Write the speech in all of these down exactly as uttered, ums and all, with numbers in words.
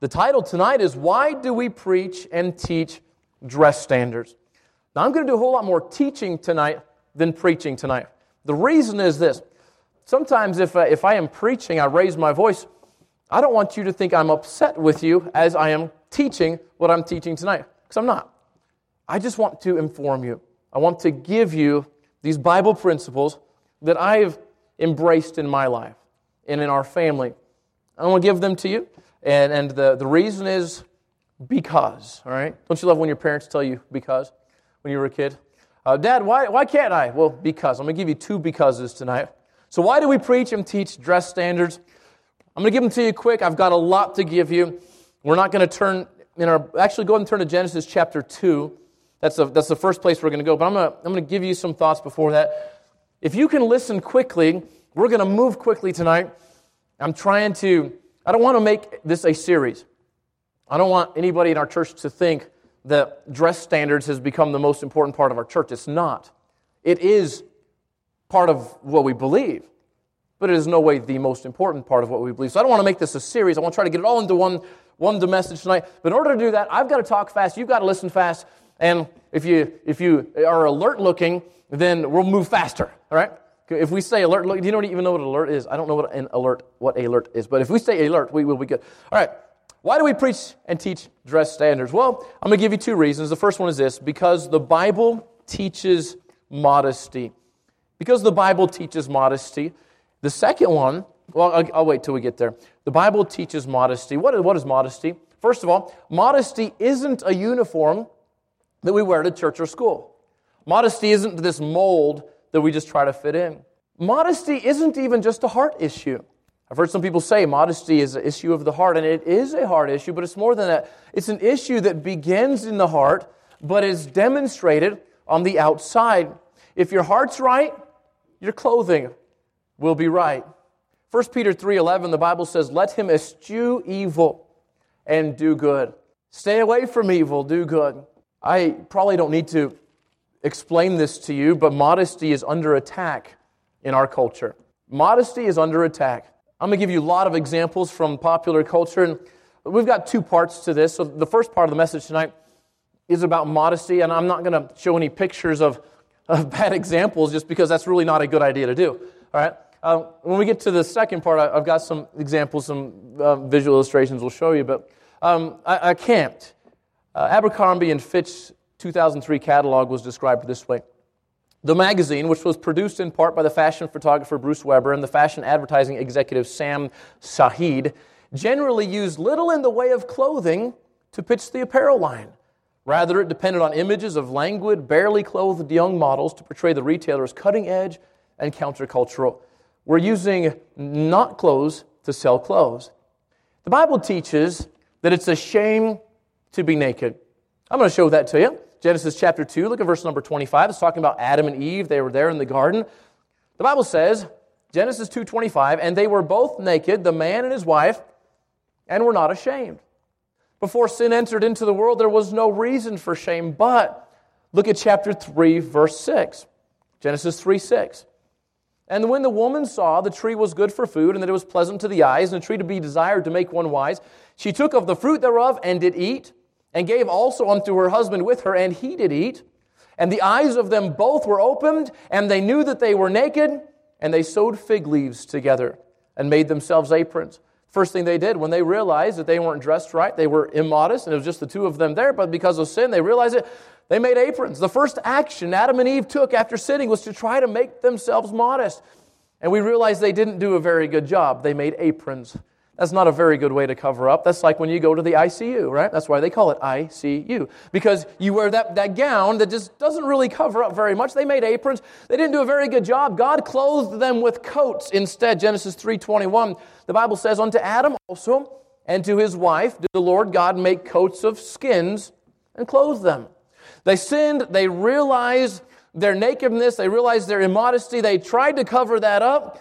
The title tonight is, Why Do We Preach and Teach Dress Standards? Now, I'm going to do a whole lot more teaching tonight than preaching tonight. The reason is this. Sometimes if, uh, if I am preaching, I raise my voice, I don't want you to think I'm upset with you as I am teaching what I'm teaching tonight, because I'm not. I just want to inform you. I want to give you these Bible principles that I've embraced in my life and in our family. I want to give them to you, and, and the, the reason is because, all right? Don't you love when your parents tell you because when you were a kid? Uh, Dad, why, why can't I? Well, because. I'm going to give you two becauses tonight. So why do we preach and teach dress standards? I'm going to give them to you quick. I've got a lot to give you. We're not going to turn in our actually go ahead and turn to Genesis chapter two. That's the that's the first place we're going to go. But I'm going to I'm going to give you some thoughts before that. If you can listen quickly, we're going to move quickly tonight. I'm trying to. I don't want to make this a series. I don't want anybody in our church to think that dress standards has become the most important part of our church. It's not. It is part of what we believe, but it is no way the most important part of what we believe. So I don't want to make this a series. I want to try to get it all into one, one message tonight. But in order to do that, I've got to talk fast. You've got to listen fast. And if you if you are alert looking, then we'll move faster. All right? If we say alert, look, do you don't even know what an alert is? I don't know what an alert what alert is. But if we say alert, we will be good. All right. Why do we preach and teach dress standards? Well, I'm going to give you two reasons. The first one is this: because the Bible teaches modesty. Because the Bible teaches modesty. The second one, well, I'll, I'll wait till we get there. The Bible teaches modesty. What is, what is modesty? First of all, modesty isn't a uniform that we wear to church or school. Modesty isn't this mold that we just try to fit in. Modesty isn't even just a heart issue. I've heard some people say modesty is an issue of the heart, and it is a heart issue, but it's more than that. It's an issue that begins in the heart, but is demonstrated on the outside. If your heart's right, your clothing will be right. First Peter three eleven, the Bible says, let him eschew evil and do good. Stay away from evil, do good. I probably don't need to explain this to you, but modesty is under attack in our culture. Modesty is under attack. I'm going to give you a lot of examples from popular culture, and we've got two parts to this. So the first part of the message tonight is about modesty, and I'm not going to show any pictures of, of bad examples just because that's really not a good idea to do. All right. Uh, when we get to the second part, I, I've got some examples, some uh, visual illustrations we'll show you, but um, I, I can't. Uh, Abercrombie and Fitch two thousand three catalog was described this way. The magazine, which was produced in part by the fashion photographer Bruce Weber and the fashion advertising executive Sam Saeed, generally used little in the way of clothing to pitch the apparel line. Rather, it depended on images of languid, barely clothed young models to portray the retailer as cutting edge and countercultural. We're using not clothes to sell clothes. The Bible teaches that it's a shame to be naked. I'm going to show that to you. Genesis chapter two, look at verse number twenty-five. It's talking about Adam and Eve. They were there in the garden. The Bible says, Genesis two twenty-five, and they were both naked, the man and his wife, and were not ashamed. Before sin entered into the world, there was no reason for shame. But look at chapter three, verse six. Genesis three six. And when the woman saw the tree was good for food, and that it was pleasant to the eyes, and a tree to be desired to make one wise, she took of the fruit thereof, and did eat, and gave also unto her husband with her, and he did eat. And the eyes of them both were opened, and they knew that they were naked, and they sewed fig leaves together, and made themselves aprons. First thing they did, when they realized that they weren't dressed right, they were immodest, and it was just the two of them there, but because of sin, they realized it, they made aprons. The first action Adam and Eve took after sinning was to try to make themselves modest. And we realized they didn't do a very good job. They made aprons. That's not a very good way to cover up. That's like when you go to the I C U, right? That's why they call it I C U. Because you wear that, that gown that just doesn't really cover up very much. They made aprons. They didn't do a very good job. God clothed them with coats instead. Genesis three twenty-one, the Bible says, unto Adam also and to his wife did the Lord God make coats of skins and clothe them. They sinned. They realized their nakedness. They realized their immodesty. They tried to cover that up.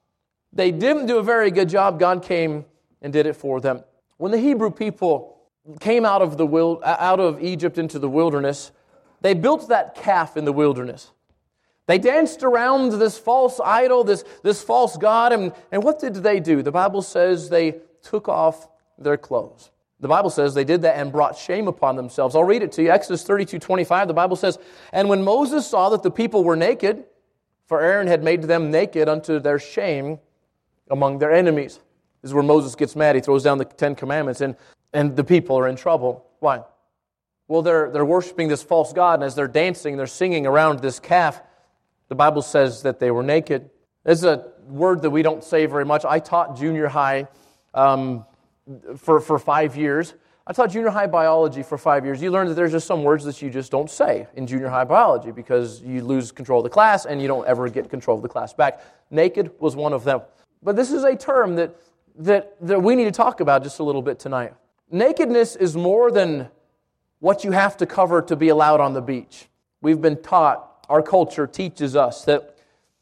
They didn't do a very good job. God came and did it for them. When the Hebrew people came out of the wild, out of Egypt into the wilderness, they built that calf in the wilderness. They danced around this false idol, this, this false god, and, and what did they do? The Bible says they took off their clothes. The Bible says they did that and brought shame upon themselves. I'll read it to you. Exodus thirty-two twenty-five, the Bible says, "And when Moses saw that the people were naked, for Aaron had made them naked unto their shame among their enemies." This is where Moses gets mad. He throws down the Ten Commandments, and, and the people are in trouble. Why? Well, they're, they're worshiping this false god, and as they're dancing, they're singing around this calf. The Bible says that they were naked. It's a word that we don't say very much. I taught junior high um, for, for five years. I taught junior high biology for five years. You learn that there's just some words that you just don't say in junior high biology because you lose control of the class and you don't ever get control of the class back. Naked was one of them. But this is a term that, that, that we need to talk about just a little bit tonight. Nakedness is more than what you have to cover to be allowed on the beach. We've been taught, our culture teaches us that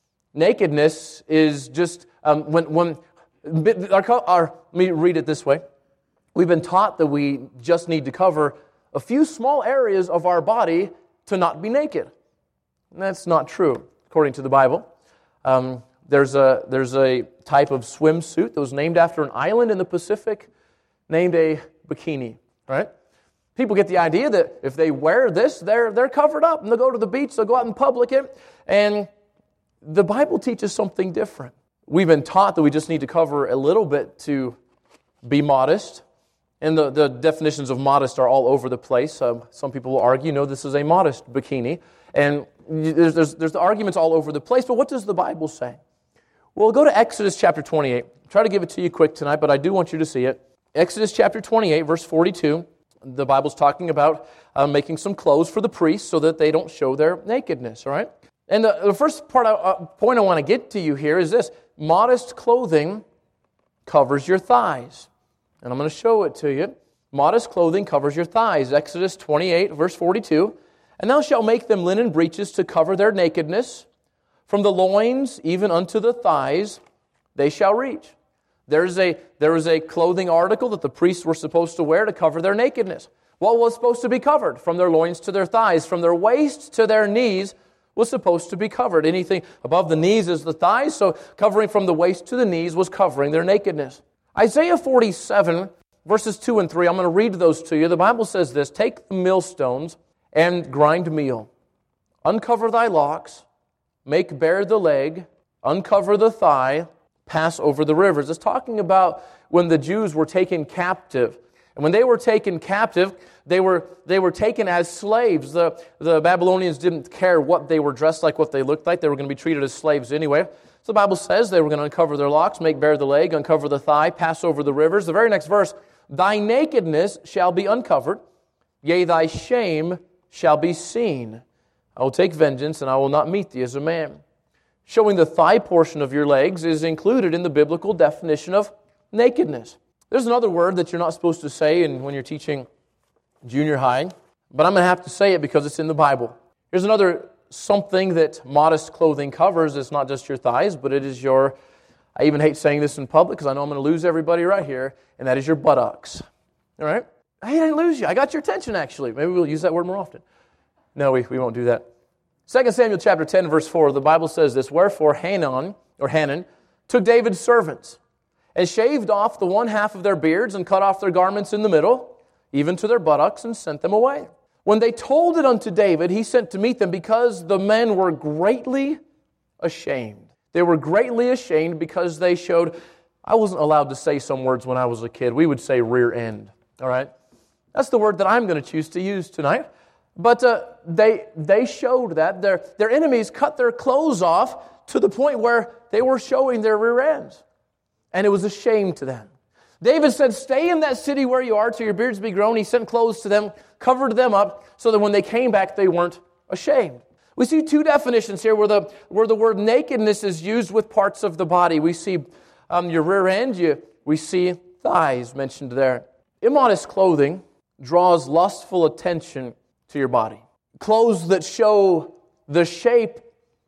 nakedness is just, um, when, when our, our, let me read it this way. We've been taught that we just need to cover a few small areas of our body to not be naked. And that's not true, according to the Bible. Um, there's a there's a type of swimsuit that was named after an island in the Pacific named a bikini, right? People get the idea that if they wear this, they're they're covered up, and they'll go to the beach, they'll go out in public, and the Bible teaches something different. We've been taught that we just need to cover a little bit to be modest, and the, the definitions of modest are all over the place. Um, some people will argue, no, this is a modest bikini, and there's, there's, there's the arguments all over the place, but what does the Bible say? Well, go to Exodus chapter twenty-eight. I'll try to give it to you quick tonight, but I do want you to see it. Exodus chapter twenty-eight, verse forty-two. The Bible's talking about uh, making some clothes for the priests so that they don't show their nakedness, all right? And the, the first part, uh, point I want to get to you here is this. Modest clothing covers your thighs. And I'm going to show it to you. Modest clothing covers your thighs. Exodus twenty-eight, verse forty-two. "And thou shalt make them linen breeches to cover their nakedness. From the loins even unto the thighs they shall reach." There is a, there is a clothing article that the priests were supposed to wear to cover their nakedness. What was supposed to be covered? From their loins to their thighs. From their waist to their knees was supposed to be covered. Anything above the knees is the thighs, so covering from the waist to the knees was covering their nakedness. Isaiah forty-seven, verses two and three, I'm going to read those to you. The Bible says this, "Take the millstones and grind meal. Uncover thy locks, make bare the leg, uncover the thigh, pass over the rivers." It's talking about when the Jews were taken captive. And when they were taken captive, they were they were taken as slaves. The, the Babylonians didn't care what they were dressed like, what they looked like. They were going to be treated as slaves anyway. So the Bible says they were going to uncover their locks, make bare the leg, uncover the thigh, pass over the rivers. The very next verse, "Thy nakedness shall be uncovered, yea, thy shame shall be seen. I will take vengeance, and I will not meet thee as a man." Showing the thigh portion of your legs is included in the biblical definition of nakedness. There's another word that you're not supposed to say in, when you're teaching junior high, but I'm going to have to say it because it's in the Bible. Here's another something that modest clothing covers. It's not just your thighs, but it is your, I even hate saying this in public because I know I'm going to lose everybody right here, and that is your buttocks. All right? I didn't lose you. I got your attention, actually. Maybe we'll use that word more often. No, we, we won't do that. Second Samuel chapter ten, verse four, the Bible says this, "Wherefore Hanan, or Hanan, took David's servants, and shaved off the one half of their beards, and cut off their garments in the middle, even to their buttocks, and sent them away. When they told it unto David, he sent to meet them, because the men were greatly ashamed." They were greatly ashamed because they showed, I wasn't allowed to say some words when I was a kid. We would say rear end, all right? That's the word that I'm going to choose to use tonight. But uh, they they showed that. Their, their enemies cut their clothes off to the point where they were showing their rear ends. And it was a shame to them. David said, "Stay in that city where you are till your beards be grown." He sent clothes to them, covered them up, so that when they came back, they weren't ashamed. We see two definitions here where the where the word nakedness is used with parts of the body. We see um, your rear end, you, we see thighs mentioned there. Immodest clothing draws lustful attention to your body. Clothes that show the shape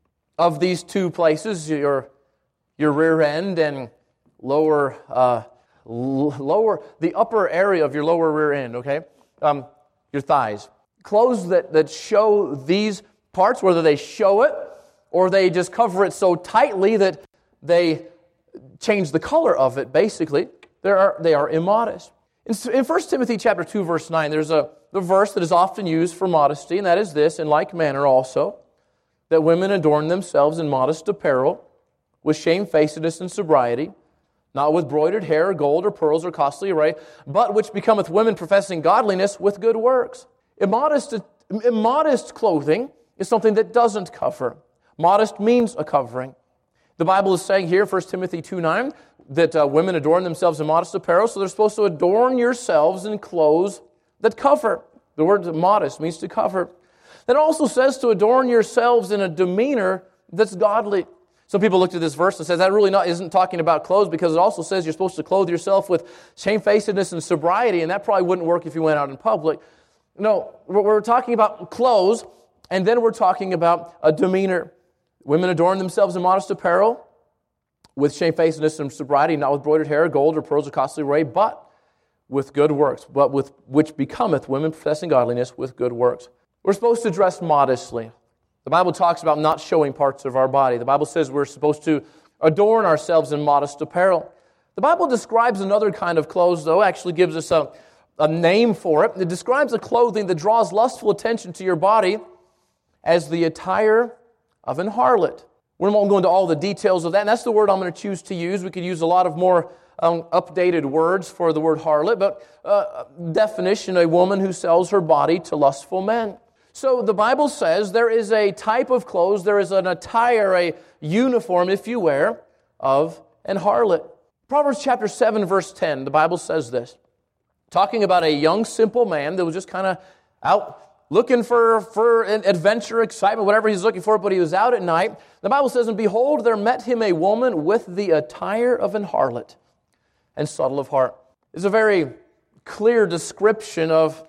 of these two places, your, your rear end and lower, uh, lower, the upper area of your lower rear end, okay? Um, your thighs. Clothes that, that show these parts, whether they show it or they just cover it so tightly that they change the color of it, basically, they are, they are immodest. In, in First Timothy chapter two, verse nine, there's a the verse that is often used for modesty, and that is this: in like manner also, that women adorn themselves in modest apparel, with shamefacedness and sobriety, not with broidered hair, or gold, or pearls, or costly array, but which becometh women professing godliness with good works. Immodest, immodest clothing is something that doesn't cover. Modest means a covering. The Bible is saying here, First Timothy two nine, that uh, women adorn themselves in modest apparel, so they're supposed to adorn yourselves in clothes that cover. The word modest means to cover. It also says to adorn yourselves in a demeanor that's godly. Some people looked at this verse and says that really not isn't talking about clothes, because it also says you're supposed to clothe yourself with shamefacedness and sobriety, and that probably wouldn't work if you went out in public. No, we're talking about clothes, and then we're talking about a demeanor. Women adorn themselves in modest apparel, with shamefacedness and sobriety, not with broidered hair, gold, or pearls, or costly array, but with good works, but with which becometh women professing godliness with good works. We're supposed to dress modestly. The Bible talks about not showing parts of our body. The Bible says we're supposed to adorn ourselves in modest apparel. The Bible describes another kind of clothes, though, actually gives us a, a name for it. It describes a clothing that draws lustful attention to your body as the attire of an harlot. We won't go into all the details of that, and that's the word I'm going to choose to use. We could use a lot of more um, updated words for the word harlot, but uh, definition, a woman who sells her body to lustful men. So the Bible says there is a type of clothes, there is an attire, a uniform, if you wear, of an harlot. Proverbs chapter seven, verse ten, the Bible says this, talking about a young, simple man that was just kind of out looking for, for adventure, excitement, whatever he's looking for, but he was out at night. The Bible says, and behold, there met him a woman with the attire of an harlot and subtle of heart. It's a very clear description of,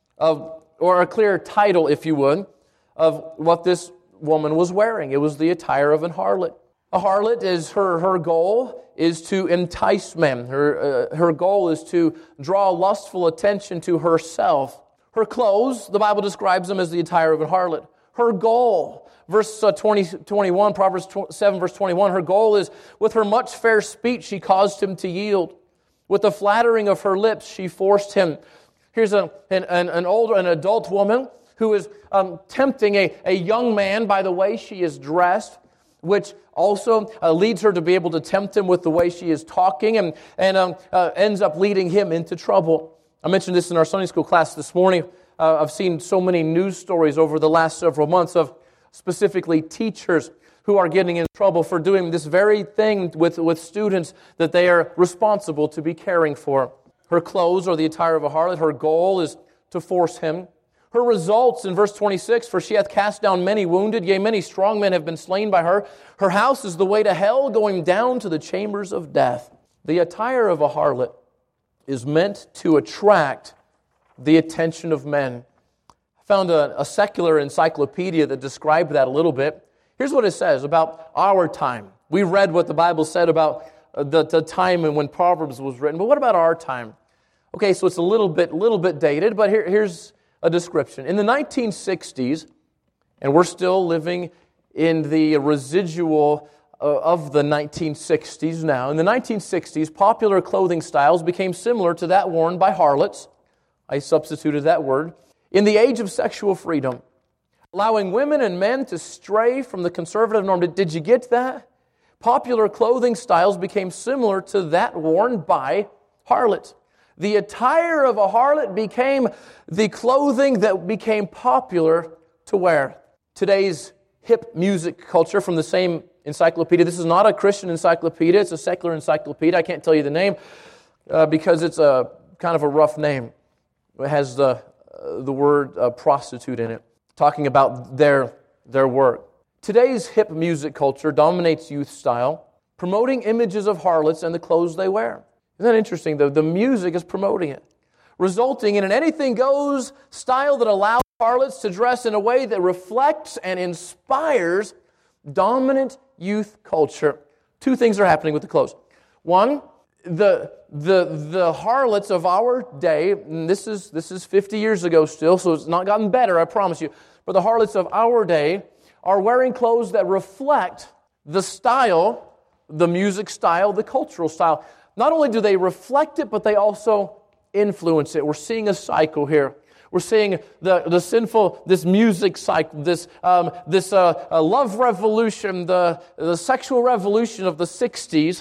of, or a clear title, if you would, of what this woman was wearing. It was the attire of an harlot. A harlot is her, her goal is to entice men. Her, uh, her goal is to draw lustful attention to herself. Her clothes, the Bible describes them as the attire of a harlot. Her goal, verse twenty, twenty-one, Proverbs seven, verse twenty-one, her goal is, with her much fair speech she caused him to yield. With the flattering of her lips she forced him. Here's a, an, an older, an adult woman who is um, tempting a, a young man by the way she is dressed, which also uh, leads her to be able to tempt him with the way she is talking, and, and um, uh, ends up leading him into trouble. I mentioned this in our Sunday school class this morning. Uh, I've seen so many news stories over the last several months of specifically teachers who are getting in trouble for doing this very thing with, with students that they are responsible to be caring for. Her clothes are the attire of a harlot. Her goal is to force him. Her results in verse twenty-six, for she hath cast down many wounded, yea, many strong men have been slain by her. Her house is the way to hell, going down to the chambers of death. The attire of a harlot is meant to attract the attention of men. I found a, a secular encyclopedia that described that a little bit. Here's what it says about our time. We read what the Bible said about the, the time and when Proverbs was written, but what about our time? Okay, so it's a little bit, little bit dated, but here, here's a description. In the nineteen sixties, and we're still living in the residual of the nineteen sixties now. In the nineteen sixties, popular clothing styles became similar to that worn by harlots. I substituted that word. In the age of sexual freedom, allowing women and men to stray from the conservative norm. Did, did you get that? Popular clothing styles became similar to that worn by harlots. The attire of a harlot became the clothing that became popular to wear. Today's hip music culture from the same encyclopedia. This is not a Christian encyclopedia. It's a secular encyclopedia. I can't tell you the name uh, because it's a kind of a rough name. It has the uh, the word uh, prostitute in it, talking about their their work. Today's hip music culture dominates youth style, promoting images of harlots and the clothes they wear. Isn't that interesting? The, the music is promoting it, resulting in an anything-goes style that allows harlots to dress in a way that reflects and inspires dominant youth culture. Two things are happening with the clothes. One, the the the harlots of our day, and this is this is fifty years ago still, so it's not gotten better, I promise you. But the harlots of our day are wearing clothes that reflect the style, the music style, the cultural style. Not only do they reflect it, but they also influence it. We're seeing a cycle here. We're seeing the, the sinful, this music cycle, this um, this uh, uh, love revolution, the, the sexual revolution of the sixties.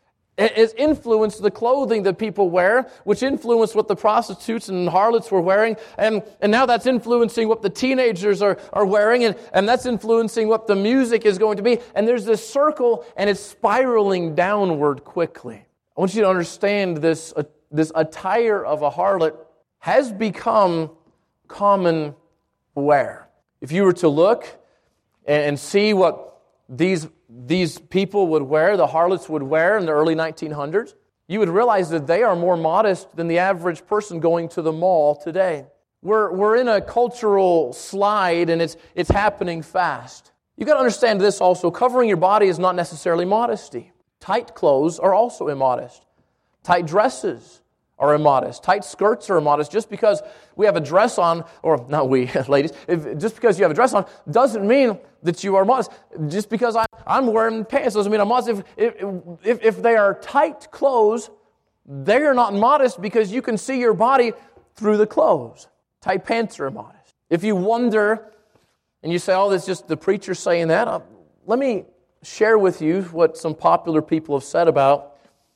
It has influenced the clothing that people wear, which influenced what the prostitutes and harlots were wearing. And, and now that's influencing what the teenagers are, are wearing. And, and that's influencing what the music is going to be. And there's this circle, and it's spiraling downward quickly. I want you to understand this, uh, this attire of a harlot has become common wear. If you were to look and, and see what these these people would wear, the harlots would wear in the early nineteen hundreds, you would realize that they are more modest than the average person going to the mall today. We're, we're in a cultural slide, and it's, it's happening fast. You've got to understand this also. Covering your body is not necessarily modesty. Tight clothes are also immodest. Tight dresses are immodest. Tight skirts are immodest. Just because we have a dress on, or not we, ladies, if, just because you have a dress on doesn't mean that you are modest. Just because I, I'm wearing pants doesn't mean I'm modest. If, if, if they are tight clothes, they are not modest because you can see your body through the clothes. Tight pants are immodest. If you wonder, and you say, oh, that's just the preacher saying that, uh, let me share with you what some popular people have said about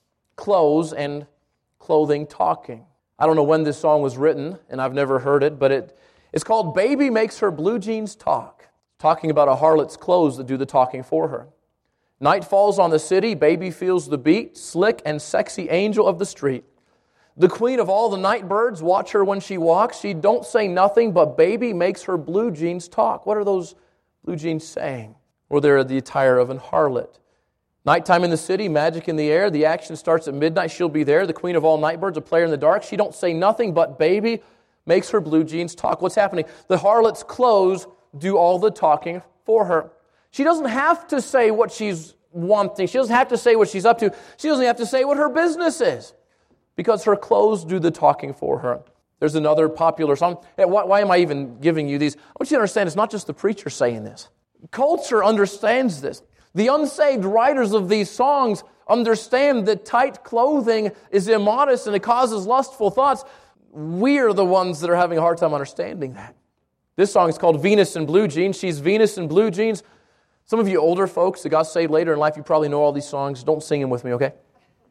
clothes and clothing talking. I don't know when this song was written, and I've never heard it, but it, it's called Baby Makes Her Blue Jeans Talk, talking about a harlot's clothes that do the talking for her. Night falls on the city, baby feels the beat, slick and sexy angel of the street. The queen of all the night birds, watch her when she walks. She don't say nothing, but baby makes her blue jeans talk. What are those blue jeans saying? Or they're the attire of an harlot. Nighttime in the city, magic in the air. The action starts at midnight. She'll be there. The queen of all night birds, a player in the dark. She don't say nothing, but baby makes her blue jeans talk. What's happening? The harlot's clothes do all the talking for her. She doesn't have to say what she's wanting. She doesn't have to say what she's up to. She doesn't have to say what her business is because her clothes do the talking for her. There's another popular song. Why, why am I even giving you these? I want you to understand it's not just the preacher saying this. Culture understands this. The unsaved writers of these songs understand that tight clothing is immodest and it causes lustful thoughts. We are the ones that are having a hard time understanding that. This song is called Venus in Blue Jeans. She's Venus in Blue Jeans. Some of you older folks that got saved later in life, you probably know all these songs. Don't sing them with me, okay?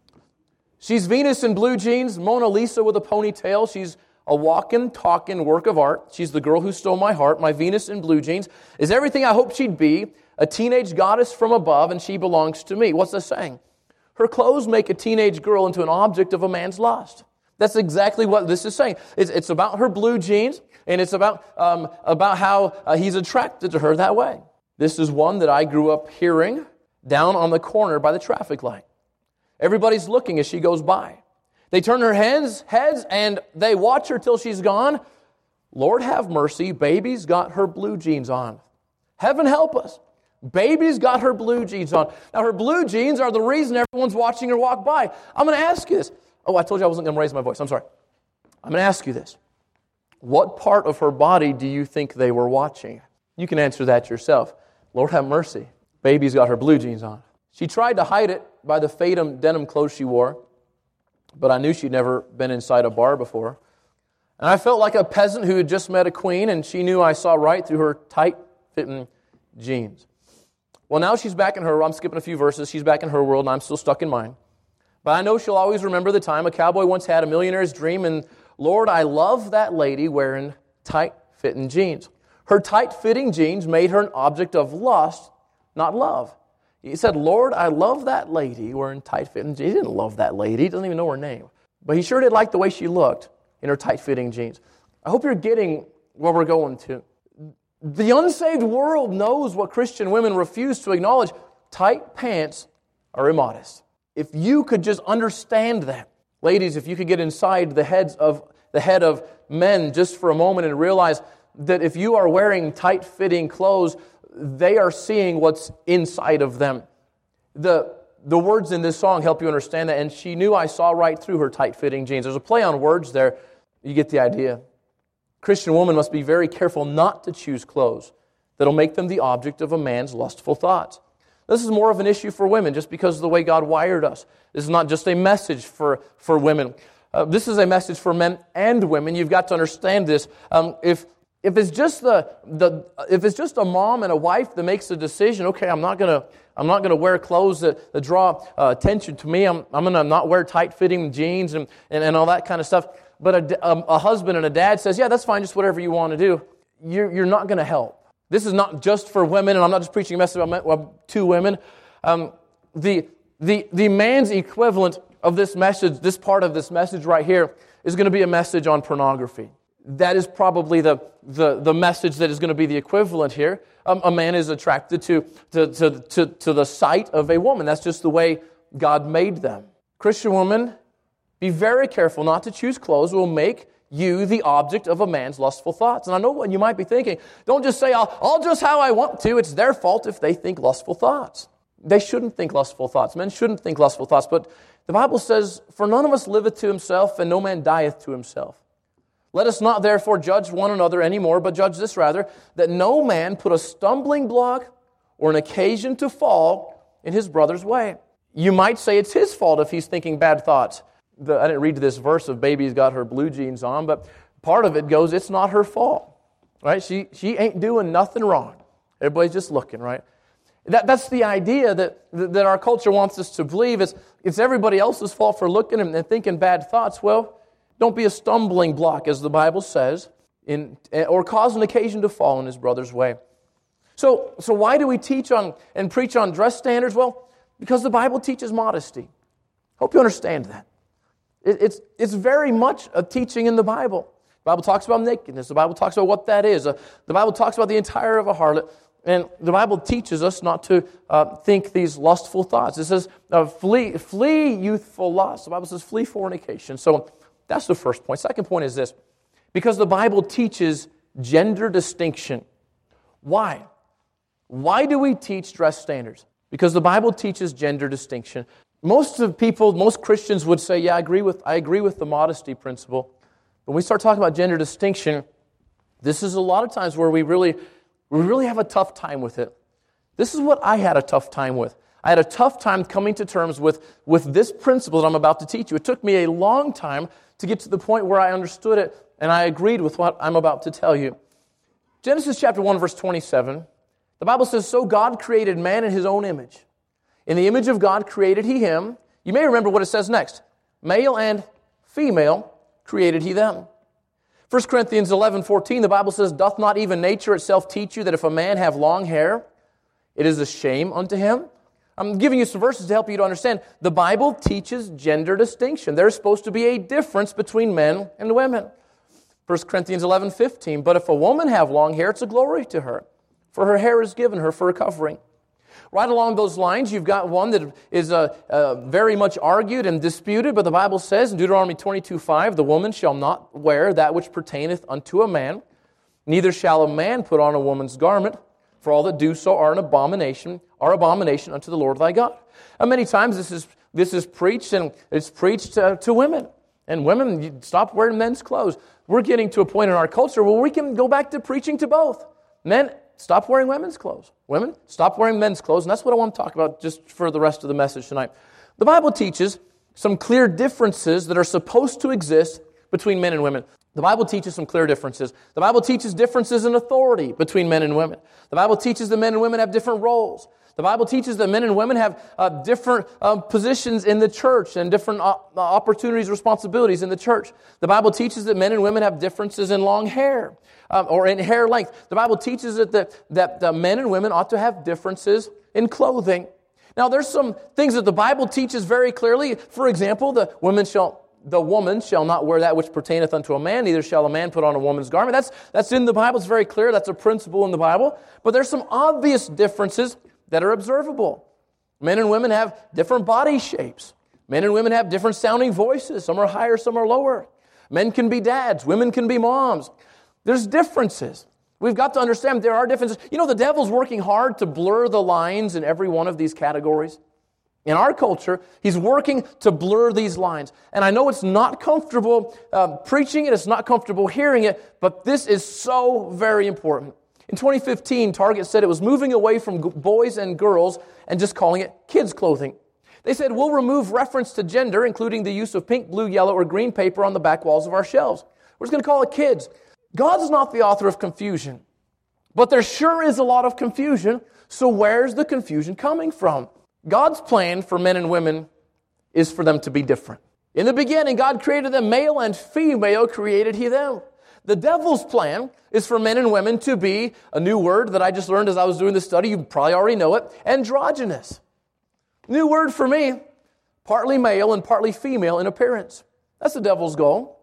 She's Venus in Blue Jeans, Mona Lisa with a ponytail. She's a walking, talking work of art. She's the girl who stole my heart. My Venus in Blue Jeans is everything I hoped she'd be. A teenage goddess from above, and she belongs to me. What's this saying? Her clothes make a teenage girl into an object of a man's lust. That's exactly what this is saying. It's, it's about her blue jeans, and it's about, um, about how uh, he's attracted to her that way. This is one that I grew up hearing down on the corner by the traffic light. Everybody's looking as she goes by. They turn their heads, heads and they watch her till she's gone. Lord have mercy, baby's got her blue jeans on. Heaven help us. Baby's got her blue jeans on. Now, her blue jeans are the reason everyone's watching her walk by. I'm going to ask you this. Oh, I told you I wasn't going to raise my voice. I'm sorry. I'm going to ask you this. What part of her body do you think they were watching? You can answer that yourself. Lord have mercy. Baby's got her blue jeans on. She tried to hide it by the faded denim clothes she wore, but I knew she'd never been inside a bar before. And I felt like a peasant who had just met a queen, and she knew I saw right through her tight-fitting jeans. Well, now she's back in her, I'm skipping a few verses, she's back in her world, and I'm still stuck in mine. But I know she'll always remember the time a cowboy once had a millionaire's dream, and Lord, I love that lady wearing tight-fitting jeans. Her tight-fitting jeans made her an object of lust, not love. He said, Lord, I love that lady wearing tight-fitting jeans. He didn't love that lady. He doesn't even know her name. But he sure did like the way she looked in her tight-fitting jeans. I hope you're getting where we're going to. The unsaved world knows what Christian women refuse to acknowledge. Tight pants are immodest. If you could just understand that. Ladies, if you could get inside the heads of the head of men just for a moment and realize that if you are wearing tight-fitting clothes, they are seeing what's inside of them. The, the words in this song help you understand that. And she knew I saw right through her tight-fitting jeans. There's a play on words there. You get the idea. Christian woman must be very careful not to choose clothes that'll make them the object of a man's lustful thoughts. This is more of an issue for women just because of the way God wired us. This is not just a message for, for women. Uh, this is a message for men and women. You've got to understand this. Um, if if it's just the the if it's just a mom and a wife that makes a decision, okay, I'm not gonna I'm not gonna wear clothes that, that draw uh, attention to me. I'm I'm gonna not wear tight fitting jeans and, and, and all that kind of stuff. But a, a, a husband and a dad says, yeah, that's fine, just whatever you want to do. You're you're not gonna help. This is not just for women, and I'm not just preaching a message about well, two women. Um, the the the man's equivalent of this message, this part of this message right here, is going to be a message on pornography. That is probably the, the, the message that is going to be the equivalent here. Um, a man is attracted to, to, to, to, to the sight of a woman. That's just the way God made them. Christian woman, be very careful not to choose clothes that will make you the object of a man's lustful thoughts. And I know what you might be thinking. Don't just say, I'll, I'll just how I want to. It's their fault if they think lustful thoughts. They shouldn't think lustful thoughts. Men shouldn't think lustful thoughts. But the Bible says, for none of us liveth to himself, and no man dieth to himself. Let us not therefore judge one another anymore, but judge this rather, that no man put a stumbling block or an occasion to fall in his brother's way. You might say it's his fault if he's thinking bad thoughts. The, I didn't read this verse of baby's got her blue jeans on, but part of it goes, it's not her fault. Right? She she ain't doing nothing wrong. Everybody's just looking, right? That, that's the idea that, that our culture wants us to believe. It's, it's everybody else's fault for looking and thinking bad thoughts. Well, don't be a stumbling block, as the Bible says, in, or cause an occasion to fall in his brother's way. So, so why do we teach on and preach on dress standards? Well, because the Bible teaches modesty. Hope you understand that. It, it's, it's very much a teaching in the Bible. The Bible talks about nakedness. The Bible talks about what that is. Uh, the Bible talks about the entire of a harlot. And the Bible teaches us not to uh, think these lustful thoughts. It says, uh, flee, flee youthful lust. The Bible says, flee fornication. So that's the first point. Second point is this. Because the Bible teaches gender distinction. Why? Why do we teach dress standards? Because the Bible teaches gender distinction. Most of people, most Christians would say, yeah, I agree with, I agree with the modesty principle. When we start talking about gender distinction, this is a lot of times where we really... We really have a tough time with it. This is what I had a tough time with. I had a tough time coming to terms with, with this principle that I'm about to teach you. It took me a long time to get to the point where I understood it and I agreed with what I'm about to tell you. Genesis chapter one, verse twenty-seven, the Bible says, so God created man in his own image. In the image of God created he him. You may remember what it says next. Male and female created he them. First Corinthians eleven fourteen, the Bible says, doth not even nature itself teach you that if a man have long hair, it is a shame unto him? I'm giving you some verses to help you to understand. The Bible teaches gender distinction. There's supposed to be a difference between men and women. First Corinthians eleven fifteen, but if a woman have long hair, it's a glory to her, for her hair is given her for a covering. Right along those lines, you've got one that is uh, uh, very much argued and disputed, but the Bible says in Deuteronomy twenty-two five, the woman shall not wear that which pertaineth unto a man, neither shall a man put on a woman's garment, for all that do so are an abomination, are abomination unto the Lord thy God. And many times this is this is preached, and it's preached uh, to women. And women, you stop wearing men's clothes. We're getting to a point in our culture where we can go back to preaching to both. Men, stop wearing women's clothes. Women, stop wearing men's clothes. And that's what I want to talk about just for the rest of the message tonight. The Bible teaches some clear differences that are supposed to exist between men and women. The Bible teaches some clear differences. The Bible teaches differences in authority between men and women. The Bible teaches that men and women have different roles. The Bible teaches that men and women have uh, different uh, positions in the church and different uh, opportunities, responsibilities in the church. The Bible teaches that men and women have differences in long hair uh, or in hair length. The Bible teaches that, the, that the men and women ought to have differences in clothing. Now, there's some things that the Bible teaches very clearly. For example, the women shall, the woman shall not wear that which pertaineth unto a man, neither shall a man put on a woman's garment. That's, that's in the Bible. It's very clear. That's a principle in the Bible. But there's some obvious differences that are observable. Men and women have different body shapes. Men and women have different sounding voices. Some are higher, some are lower. Men can be dads. Women can be moms. There's differences. We've got to understand there are differences. You know, the devil's working hard to blur the lines in every one of these categories. In our culture, he's working to blur these lines. And I know it's not comfortable uh, preaching it, it's not comfortable hearing it, but this is so very important. In twenty fifteen, Target said it was moving away from boys and girls and just calling it kids' clothing. They said, we'll remove reference to gender, including the use of pink, blue, yellow, or green paper on the back walls of our shelves. We're just going to call it kids. God's not the author of confusion, but there sure is a lot of confusion, so where's the confusion coming from? God's plan for men and women is for them to be different. In the beginning, God created them, male and female created He them. The devil's plan is for men and women to be, a new word that I just learned as I was doing this study, you probably already know it, androgynous. New word for me, partly male and partly female in appearance. That's the devil's goal.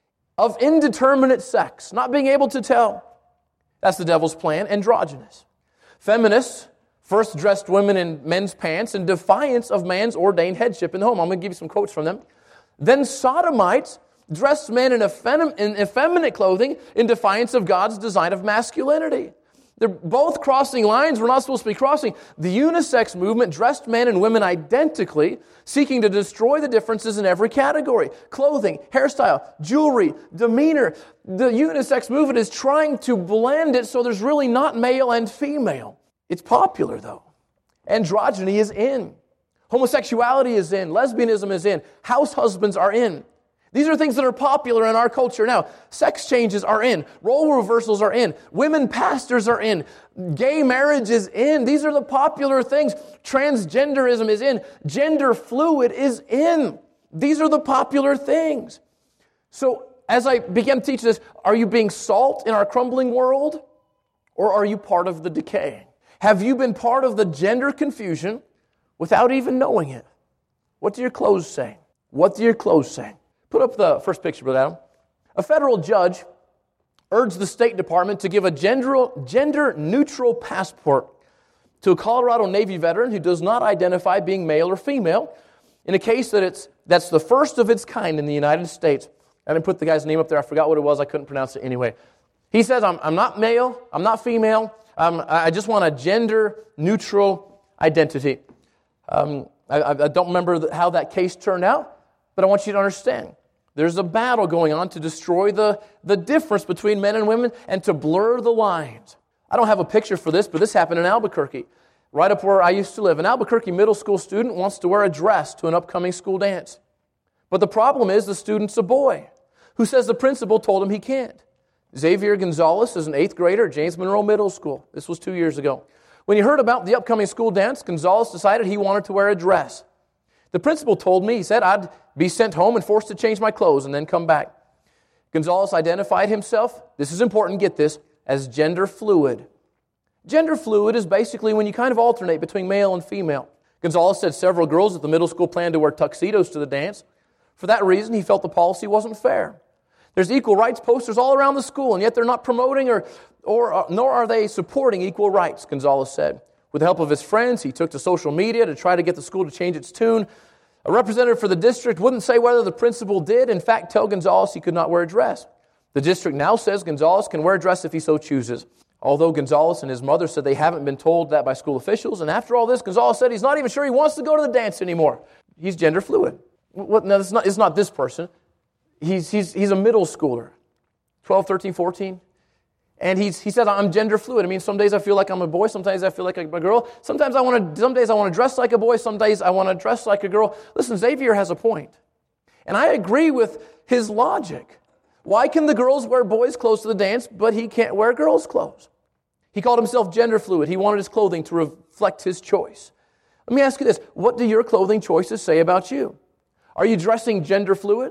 Of indeterminate sex, not being able to tell. That's the devil's plan, androgynous. Feminists first dressed women in men's pants in defiance of man's ordained headship in the home. I'm going to give you some quotes from them. Then sodomites dressed men in, effemin- in effeminate clothing in defiance of God's design of masculinity. They're both crossing lines we're not supposed to be crossing. The unisex movement dressed men and women identically, seeking to destroy the differences in every category. Clothing, hairstyle, jewelry, demeanor. The unisex movement is trying to blend it so there's really not male and female. It's popular, though. Androgyny is in. Homosexuality is in. Lesbianism is in. House husbands are in. These are things that are popular in our culture now. Sex changes are in. Role reversals are in. Women pastors are in. Gay marriage is in. These are the popular things. Transgenderism is in. Gender fluid is in. These are the popular things. So as I began to teach this, are you being salt in our crumbling world? Or are you part of the decay? Have you been part of the gender confusion without even knowing it? What do your clothes say? What do your clothes say? Put up the first picture, Brother Adam. A federal judge urged the State Department to give a gender-neutral passport to a Colorado Navy veteran who does not identify being male or female in a case that it's that's the first of its kind in the United States. I didn't put the guy's name up there. I forgot what it was. I couldn't pronounce it anyway. He says, I'm, I'm not male. I'm not female. Um, I just want a gender-neutral identity. Um, I, I don't remember how that case turned out, but I want you to understand. There's a battle going on to destroy the, the difference between men and women and to blur the lines. I don't have a picture for this, but this happened in Albuquerque, right up where I used to live. An Albuquerque middle school student wants to wear a dress to an upcoming school dance. But the problem is the student's a boy who says the principal told him he can't. Xavier Gonzalez is an eighth grader at James Monroe Middle School. This was two years ago. When he heard about the upcoming school dance, Gonzalez decided he wanted to wear a dress. The principal told me, he said, I'd be sent home and forced to change my clothes and then come back. Gonzalez identified himself, this is important, get this, as gender fluid. Gender fluid is basically when you kind of alternate between male and female. Gonzalez said several girls at the middle school planned to wear tuxedos to the dance. For that reason, he felt the policy wasn't fair. There's equal rights posters all around the school, and yet they're not promoting or, or nor are they supporting equal rights, Gonzalez said. With the help of his friends, he took to social media to try to get the school to change its tune. A representative for the district wouldn't say whether the principal did, in fact, tell Gonzalez he could not wear a dress. The district now says Gonzalez can wear a dress if he so chooses. Although Gonzalez and his mother said they haven't been told that by school officials, and after all this, Gonzalez said he's not even sure he wants to go to the dance anymore. He's gender fluid. What, no, it's not, it's not this person. He's, he's, he's a middle schooler, twelve, thirteen, fourteen. And he's, he said, I'm gender fluid. I mean, some days I feel like I'm a boy. Sometimes I feel like I'm a girl. Sometimes I want to, some days I want to dress like a boy. Some days I want to dress like a girl. Listen, Xavier has a point. And I agree with his logic. Why can the girls wear boys' clothes to the dance, but he can't wear girls' clothes? He called himself gender fluid. He wanted his clothing to reflect his choice. Let me ask you this. What do your clothing choices say about you? Are you dressing gender fluid?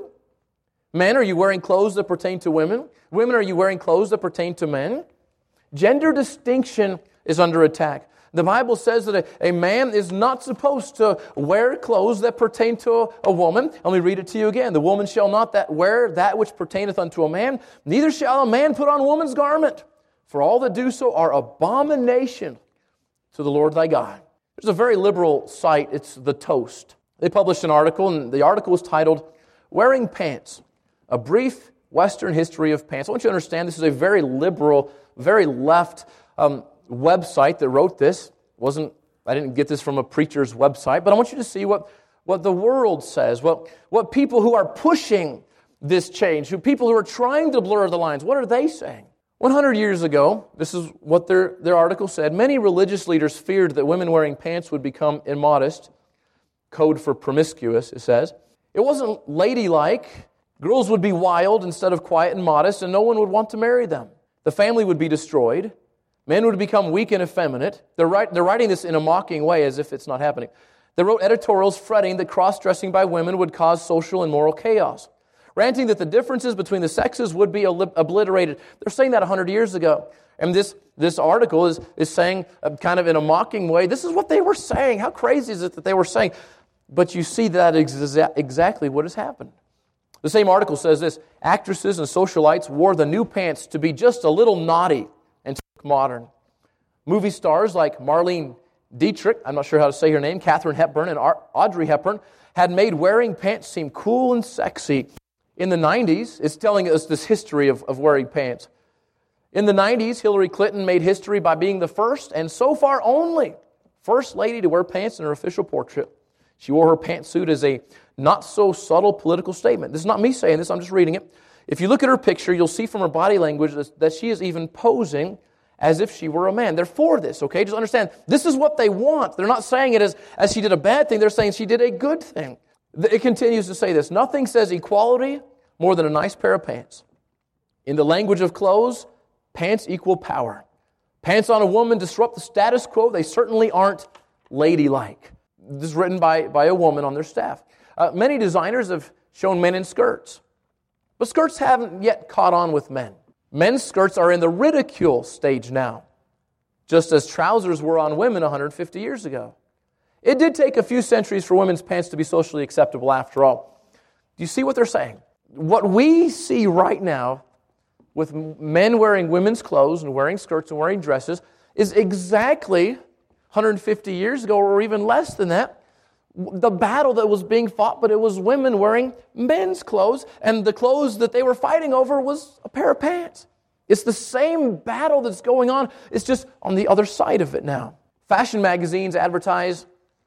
Men, are you wearing clothes that pertain to women? Women, are you wearing clothes that pertain to men? Gender distinction is under attack. The Bible says that a, a man is not supposed to wear clothes that pertain to a, a woman. Let me read it to you again. The woman shall not that wear that which pertaineth unto a man, neither shall a man put on woman's garment. For all that do so are abomination to the Lord thy God. There's a very liberal site. It's The Toast. They published an article, and the article was titled, Wearing Pants, A Brief Western History of Pants. I want you to understand this is a very liberal, very left um, website that wrote this. Wasn't I didn't get this from a preacher's website, but I want you to see what, what the world says, what, what people who are pushing this change, who people who are trying to blur the lines, what are they saying? one hundred years ago, this is what their, their article said, many religious leaders feared that women wearing pants would become immodest, code for promiscuous, it says. It wasn't ladylike. Girls would be wild instead of quiet and modest, and no one would want to marry them. The family would be destroyed. Men would become weak and effeminate. They're, write, they're writing this in a mocking way as if it's not happening. They wrote editorials fretting that cross-dressing by women would cause social and moral chaos, ranting that the differences between the sexes would be obliterated. They're saying that one hundred years ago. And this, this article is, is saying, uh, kind of in a mocking way, this is what they were saying. How crazy is it that they were saying? But you see that is exa- exactly what has happened. The same article says this: actresses and socialites wore the new pants to be just a little naughty and modern. Movie stars like Marlene Dietrich, I'm not sure how to say her name, Katharine Hepburn and Audrey Hepburn, had made wearing pants seem cool and sexy. In the nineties, it's telling us this history of, of wearing pants. In the nineties, Hillary Clinton made history by being the first, and so far only, first lady to wear pants in her official portrait. She wore her pantsuit as a not-so-subtle political statement. This is not me saying this, I'm just reading it. If you look at her picture, you'll see from her body language that she is even posing as if she were a man. They're for this, okay? Just understand, this is what they want. They're not saying it as, as she did a bad thing. They're saying she did a good thing. It continues to say this: nothing says equality more than a nice pair of pants. In the language of clothes, pants equal power. Pants on a woman disrupt the status quo. They certainly aren't ladylike. This is written by, by a woman on their staff. Uh, many designers have shown men in skirts, but skirts haven't yet caught on with men. Men's skirts are in the ridicule stage now, just as trousers were on women one hundred fifty years ago. It did take a few centuries for women's pants to be socially acceptable after all. Do you see what they're saying? What we see right now with men wearing women's clothes and wearing skirts and wearing dresses is exactly one hundred fifty years ago, or even less than that, the battle that was being fought, but it was women wearing men's clothes, and the clothes that they were fighting over was a pair of pants. It's the same battle that's going on. It's just on the other side of it now. Fashion magazines advertise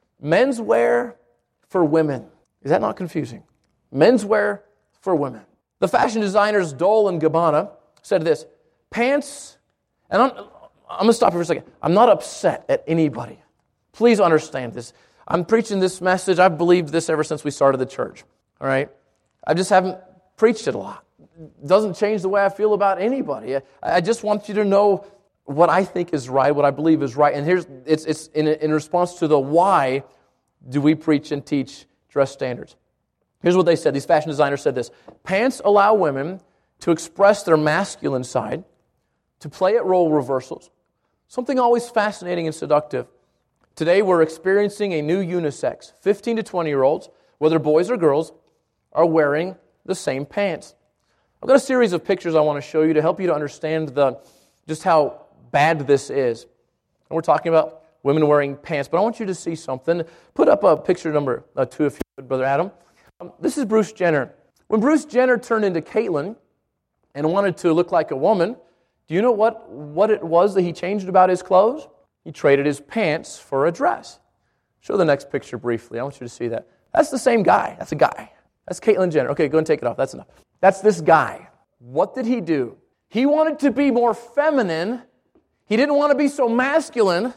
menswear for women. Is that not confusing? Menswear for women. The fashion designers Dole and Gabbana said this: pants, and I'm, I'm going to stop here for a second. I'm not upset at anybody. Please understand this. I'm preaching this message. I've believed this ever since we started the church. All right? I just haven't preached it a lot. It doesn't change the way I feel about anybody. I, I just want you to know what I think is right, what I believe is right. And here's it's it's in, in response to the why do we preach and teach dress standards. Here's what they said. These fashion designers said this: pants allow women to express their masculine side, to play at role reversals, something always fascinating and seductive. Today we're experiencing a new unisex. fifteen to twenty-year-olds, whether boys or girls, are wearing the same pants. I've got a series of pictures I want to show you to help you to understand the just how bad this is. And we're talking about women wearing pants, but I want you to see something. Put up a picture number uh, two, if you would, Brother Adam. Um, this is Bruce Jenner. When Bruce Jenner turned into Caitlyn and wanted to look like a woman, do you know what, what it was that he changed about his clothes? He traded his pants for a dress. Show the next picture briefly. I want you to see that. That's the same guy. That's a guy. That's Caitlyn Jenner. Okay, go and take it off. That's enough. That's this guy. What did he do? He wanted to be more feminine. He didn't want to be so masculine.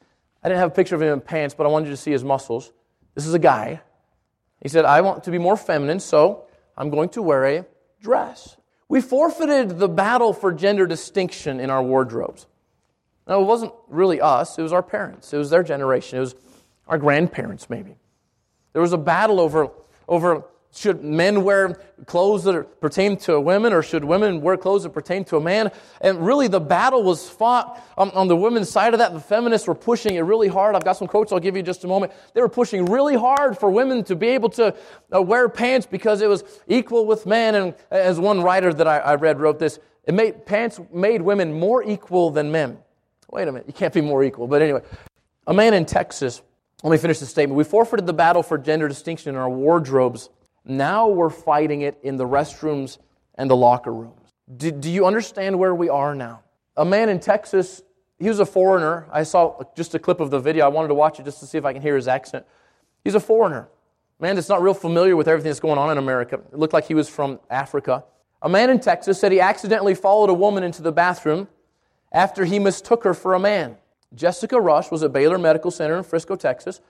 I didn't have a picture of him in pants, but I wanted you to see his muscles. This is a guy. He said, I want to be more feminine, so I'm going to wear a dress. We forfeited the battle for gender distinction in our wardrobes. Now, it wasn't really us. It was our parents. It was their generation. It was our grandparents, maybe. There was a battle over, over should men wear clothes that are, pertain to women, or should women wear clothes that pertain to a man? And really, the battle was fought on, on the women's side of that. The feminists were pushing it really hard. I've got some quotes I'll give you in just a moment. They were pushing really hard for women to be able to uh, wear pants because it was equal with men. And as one writer that I, I read wrote this, it made pants made women more equal than men. Wait a minute, you can't be more equal. But anyway, a man in Texas, let me finish the statement. We forfeited the battle for gender distinction in our wardrobes. Now we're fighting it in the restrooms and the locker rooms. Do, do you understand where we are now? A man in Texas, he was a foreigner. I saw just a clip of the video. I wanted to watch it just to see if I can hear his accent. He's a foreigner. A man that's not real familiar with everything that's going on in America. It looked like he was from Africa. A man in Texas said he accidentally followed a woman into the bathroom after he mistook her for a man. Jessica Rush was at Baylor Medical Center in Frisco, Texas.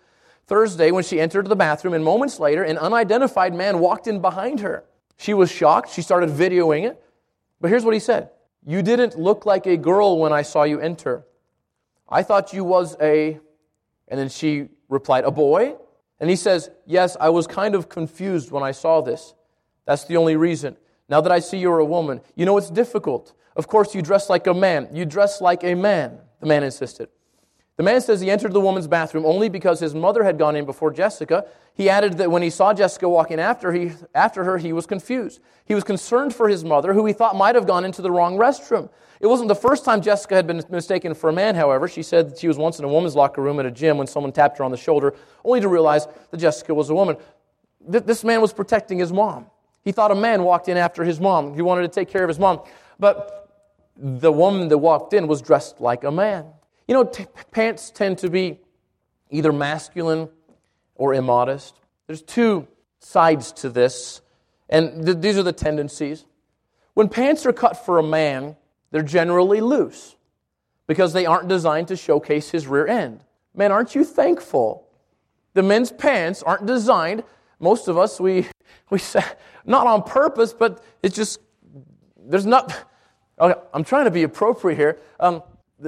Thursday when she entered the bathroom, and moments later, an unidentified man walked in behind her. She was shocked. She started videoing it. But here's what he said. You didn't look like a girl when I saw you enter. I thought you was a... And then she replied, a boy? And he says, yes, I was kind of confused when I saw this. That's the only reason. Now that I see you're a woman, you know it's difficult. Of course, you dress like a man. You dress like a man, the man insisted. The man says he entered the woman's bathroom only because his mother had gone in before Jessica. He added that when he saw Jessica walking after, he, after her, he was confused. He was concerned for his mother, who he thought might have gone into the wrong restroom. It wasn't the first time Jessica had been mistaken for a man, however. She said that she was once in a woman's locker room at a gym when someone tapped her on the shoulder, only to realize that Jessica was a woman. This man was protecting his mom. He thought a man walked in after his mom. He wanted to take care of his mom. But the woman that walked in was dressed like a man. You know, t- pants tend to be either masculine or immodest. There's two sides to this, and th- these are the tendencies. When pants are cut for a man, they're generally loose because they aren't designed to showcase his rear end. Men, aren't you thankful? The men's pants aren't designed. Most of us, we we say, not on purpose, but it's just, there's not, okay, I'm trying to be appropriate here. Um,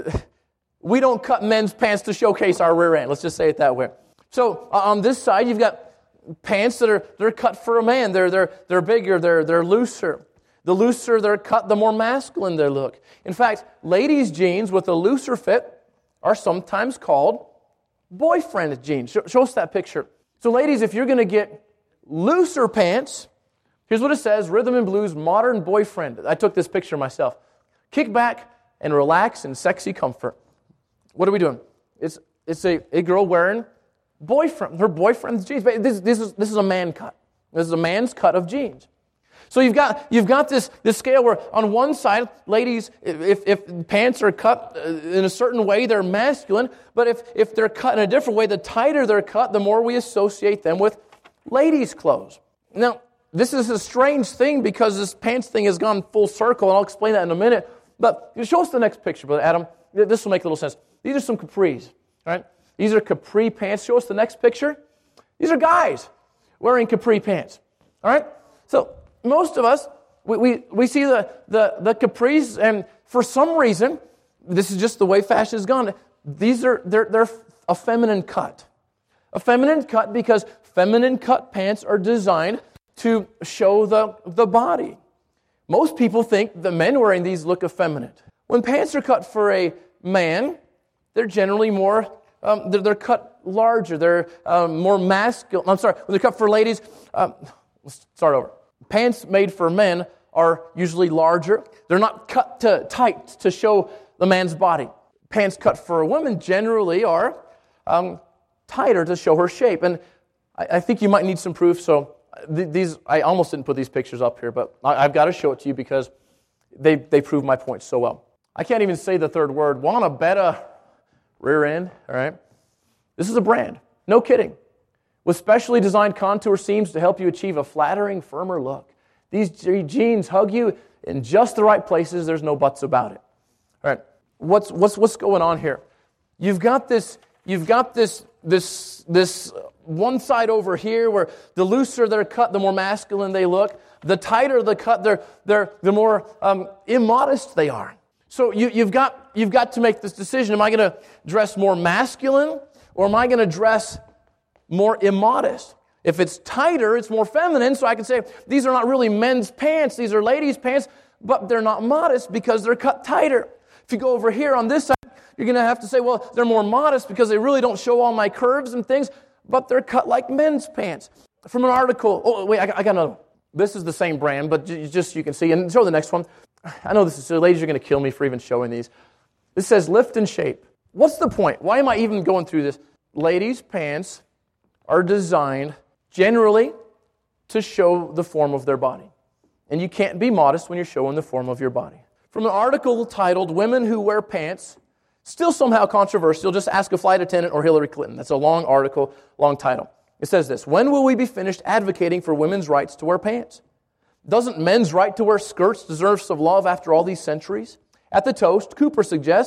we don't cut men's pants to showcase our rear end. Let's just say it that way. So uh, on this side, you've got pants that are they're cut for a man. They're they're they're bigger. They're they're looser. The looser they're cut, the more masculine they look. In fact, ladies' jeans with a looser fit are sometimes called boyfriend jeans. Show, show us that picture. So ladies, if you're going to get looser pants, here's what it says, Rhythm and Blues Modern Boyfriend. I took this picture myself. Kick back and relax in sexy comfort. What are we doing? It's it's a, a girl wearing boyfriend, her boyfriend's jeans. This, this, is, this is a man cut. This is a man's cut of jeans. So you've got you've got this, this scale where on one side, ladies, if, if pants are cut in a certain way, they're masculine. But if, if they're cut in a different way, the tighter they're cut, the more we associate them with ladies' clothes. Now, this is a strange thing because this pants thing has gone full circle, and I'll explain that in a minute. But show us the next picture, Brother Adam. This will make a little sense. These are some capris, right? These are capri pants. Show us the next picture. These are guys wearing capri pants, all right? So most of us, we, we, we see the, the, the capris, and for some reason, this is just the way fashion has gone. These are, they're, they're a feminine cut. A feminine cut because feminine cut pants are designed to show the, the body. Most people think the men wearing these look effeminate. When pants are cut for a man, they're generally more, um, they're, they're cut larger. They're um, more masculine. I'm sorry, when they're cut for ladies, um, let's start over. Pants made for men are usually larger. They're not cut to, tight to show the man's body. Pants cut for a woman generally are um, tighter to show her shape. And I, I think you might need some proof, so th- these I almost didn't put these pictures up here, but I, I've got to show it to you because they, they prove my point so well. I can't even say the third word. Want a better rear end, all right? This is a brand. No kidding. With specially designed contour seams to help you achieve a flattering, firmer look. These jeans hug you in just the right places. There's no buts about it. All right. What's what's what's going on here? You've got this. You've got this this this one side over here where the looser they're cut, the more masculine they look. The tighter the cut, they're they're the more um, immodest they are. So you, you've got you've got to make this decision. Am I going to dress more masculine, or am I going to dress more immodest? If it's tighter, it's more feminine, so I can say, these are not really men's pants, these are ladies' pants, but they're not modest because they're cut tighter. If you go over here on this side, you're going to have to say, well, they're more modest because they really don't show all my curves and things, but they're cut like men's pants. From an article, oh, wait, I got, I got another one. This is the same brand, but just you can see, and show the next one. I know this is silly. Ladies are going to kill me for even showing these. This says lift and shape. What's the point? Why am I even going through this? Ladies' pants are designed generally to show the form of their body. And you can't be modest when you're showing the form of your body. From an article titled, Women Who Wear Pants, still somehow controversial, just ask a flight attendant or Hillary Clinton. That's a long article, long title. It says this, when will we be finished advocating for women's rights to wear pants? Doesn't men's right to wear skirts deserve some love after all these centuries? At the toast, Cooper suggests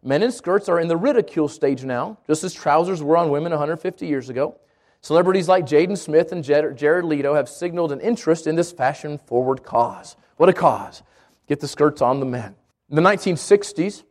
Men in skirts are in the ridicule stage now, just as trousers were on women one hundred fifty years ago. Celebrities like Jaden Smith and Jared Leto have signaled an interest in this fashion-forward cause. What a cause. Get the skirts on the men. In the nineteen sixties,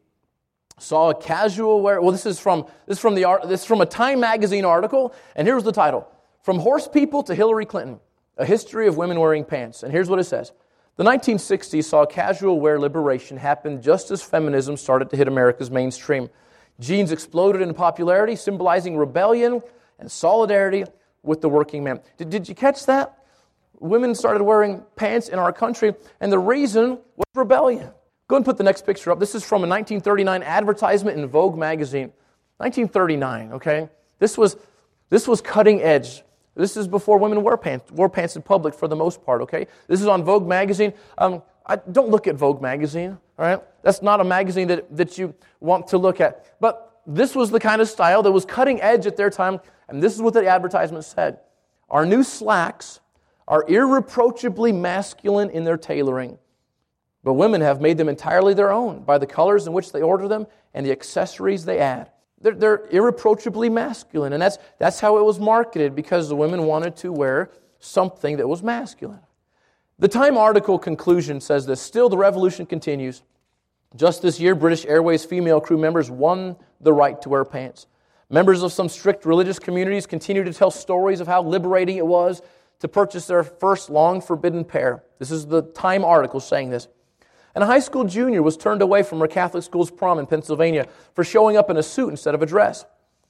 saw a casual wear. Well, this is from this is from the this is from a Time magazine article, and here's the title: From Horse People to Hillary Clinton: A History of Women Wearing Pants. And here's what it says: The nineteen sixties saw casual wear liberation happen just as feminism started to hit America's mainstream. Jeans exploded in popularity, symbolizing rebellion and solidarity with the working man. Did, did you catch that? Women started wearing pants in our country, and the reason was rebellion. Go and put the next picture up. This is from a nineteen thirty-nine advertisement in Vogue magazine. nineteen thirty-nine, okay? This was, this was cutting edge. This is before women wore pants, wore pants in public for the most part, okay? This is on Vogue magazine. Um, I, don't look at Vogue magazine, all right? That's not a magazine that, that you want to look at. But this was the kind of style that was cutting edge at their time, and this is what the advertisement said: Our new slacks are irreproachably masculine in their tailoring, but women have made them entirely their own by the colors in which they order them and the accessories they add. They're, they're irreproachably masculine, and that's, that's how it was marketed, because the women wanted to wear something that was masculine. The Time article conclusion says this: Still, the revolution continues. Just this year, British Airways female crew members won the right to wear pants. Members of some strict religious communities continue to tell stories of how liberating it was to purchase their first long-forbidden pair. This is the Time article saying this. And a high school junior was turned away from her Catholic school's prom in Pennsylvania for showing up in a suit instead of a dress.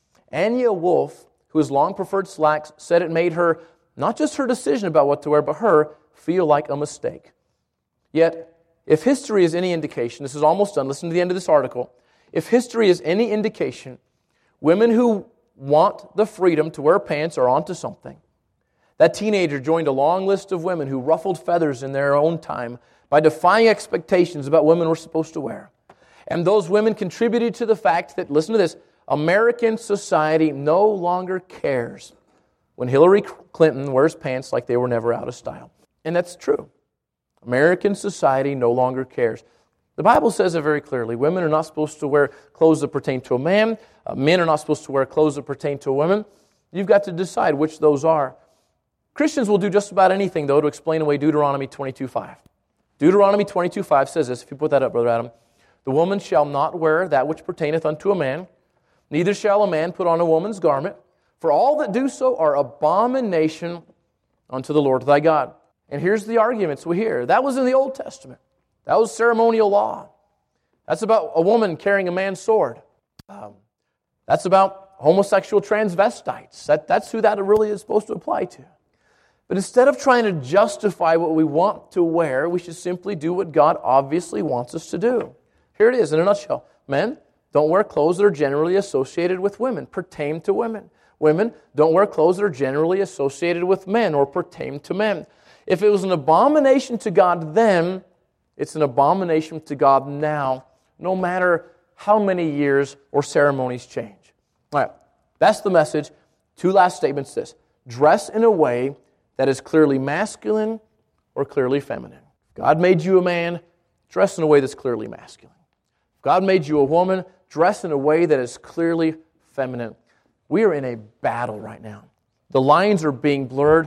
Anya Wolf, who has long preferred slacks, said it made her, not just her decision about what to wear, but her, feel like a mistake. Yet, if history is any indication, this is almost done, listen to the end of this article. If history is any indication, women who want the freedom to wear pants are onto something. That teenager joined a long list of women who ruffled feathers in their own time by defying expectations about women were supposed to wear. And those women contributed to the fact that, listen to this, American society no longer cares when Hillary Clinton wears pants like they were never out of style. And that's true. American society no longer cares. The Bible says it very clearly. Women are not supposed to wear clothes that pertain to a man. Uh, men are not supposed to wear clothes that pertain to a woman. You've got to decide which those are. Christians will do just about anything, though, to explain away Deuteronomy twenty-two five. Deuteronomy twenty-two five says this, if you put that up, Brother Adam: The woman shall not wear that which pertaineth unto a man, neither shall a man put on a woman's garment, for all that do so are abomination unto the Lord thy God. And here's the arguments we hear. That was in the Old Testament. That was ceremonial law. That's about a woman carrying a man's sword. Um, that's about homosexual transvestites. That, that's who that really is supposed to apply to. But instead of trying to justify what we want to wear, we should simply do what God obviously wants us to do. Here it is in a nutshell. Men, don't wear clothes that are generally associated with women, pertain to women. Women, don't wear clothes that are generally associated with men or pertain to men. If it was an abomination to God then, it's an abomination to God now, no matter how many years or ceremonies change. All right, that's the message. Two last statements this: dress in a way that is clearly masculine or clearly feminine. If God made you a man, dress in a way that's clearly masculine. If God made you a woman, dress in a way that is clearly feminine. We are in a battle right now. The lines are being blurred.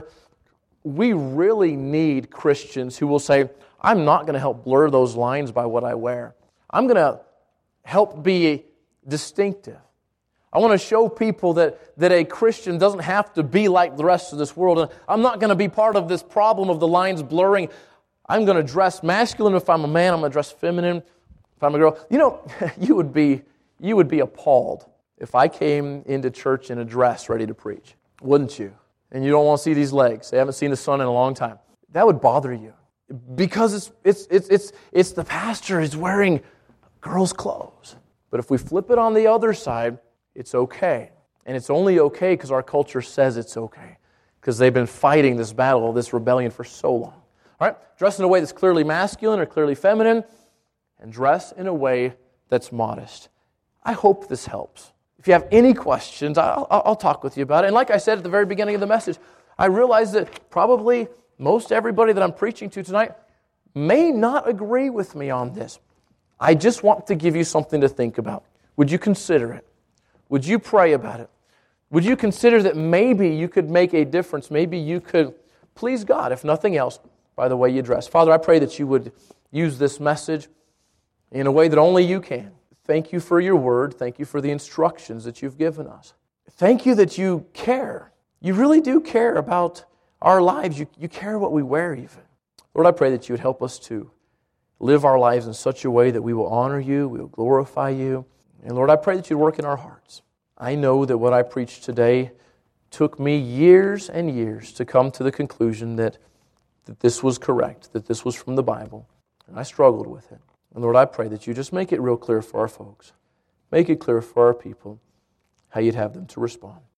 We really need Christians who will say, I'm not going to help blur those lines by what I wear. I'm going to help be distinctive. I want to show people that, that a Christian doesn't have to be like the rest of this world. And I'm not going to be part of this problem of the lines blurring. I'm going to dress masculine if I'm a man. I'm going to dress feminine if I'm a girl. You know, you would be you would be appalled if I came into church in a dress ready to preach, wouldn't you? And you don't want to see these legs. They haven't seen the sun in a long time. That would bother you because it's it's it's it's, it's the pastor is wearing girls' clothes. But if we flip it on the other side, it's okay. And it's only okay because our culture says it's okay. Because they've been fighting this battle, this rebellion for so long. All right? Dress in a way that's clearly masculine or clearly feminine. And dress in a way that's modest. I hope this helps. If you have any questions, I'll, I'll talk with you about it. And like I said at the very beginning of the message, I realize that probably most everybody that I'm preaching to tonight may not agree with me on this. I just want to give you something to think about. Would you consider it? Would you pray about it? Would you consider that maybe you could make a difference? Maybe you could please God, if nothing else, by the way you dress. Father, I pray that you would use this message in a way that only you can. Thank you for your word. Thank you for the instructions that you've given us. Thank you that you care. You really do care about our lives. You, you care what we wear even. Lord, I pray that you would help us to live our lives in such a way that we will honor you, we will glorify you. And Lord, I pray that you'd work in our hearts. I know that what I preached today took me years and years to come to the conclusion that, that this was correct, that this was from the Bible. And I struggled with it. And Lord, I pray that you just make it real clear for our folks. Make it clear for our people how you'd have them to respond.